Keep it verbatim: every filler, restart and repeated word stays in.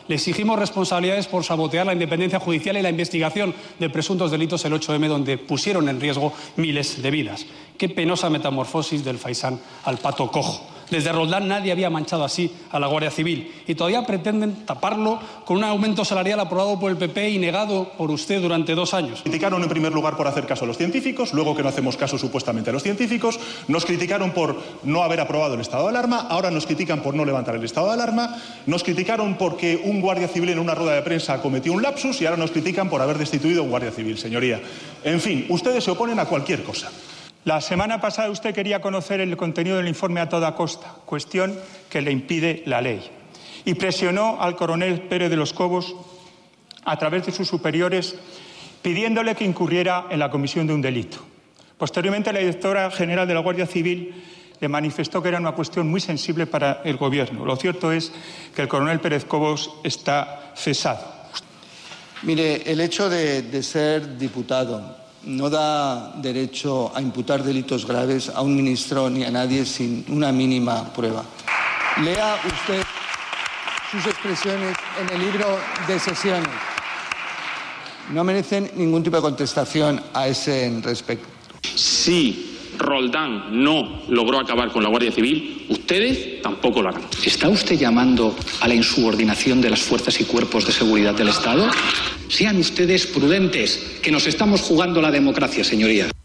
Le exigimos responsabilidades por sabotear la independencia judicial y la investigación de presuntos delitos el ocho eme, donde pusieron en riesgo miles de vidas. Qué penosa metamorfosis del faisán al pato cojo. Desde Roldán nadie había manchado así a la Guardia Civil y todavía pretenden taparlo con un aumento salarial aprobado por el P P y negado por usted durante dos años. Criticaron en primer lugar por hacer caso a los científicos, luego que no hacemos caso supuestamente a los científicos, nos criticaron por no haber aprobado el estado de alarma, ahora nos critican por no levantar el estado de alarma, nos criticaron porque un guardia civil en una rueda de prensa cometió un lapsus y ahora nos critican por haber destituido a un guardia civil, señoría. En fin, ustedes se oponen a cualquier cosa. La semana pasada usted quería conocer el contenido del informe a toda costa, cuestión que le impide la ley. Y presionó al coronel Pérez de los Cobos a través de sus superiores pidiéndole que incurriera en la comisión de un delito. Posteriormente, la directora general de la Guardia Civil le manifestó que era una cuestión muy sensible para el Gobierno. Lo cierto es que el coronel Pérez Cobos está cesado. Mire, el hecho de, de ser diputado no da derecho a imputar delitos graves a un ministro ni a nadie sin una mínima prueba. Lea usted sus expresiones en el libro de sesiones. No merecen ningún tipo de contestación a ese respecto. Si Roldán no logró acabar con la Guardia Civil, ustedes tampoco lo harán. ¿Está usted llamando a la insubordinación de las fuerzas y cuerpos de seguridad del Estado? Sean ustedes prudentes, que nos estamos jugando la democracia, señorías.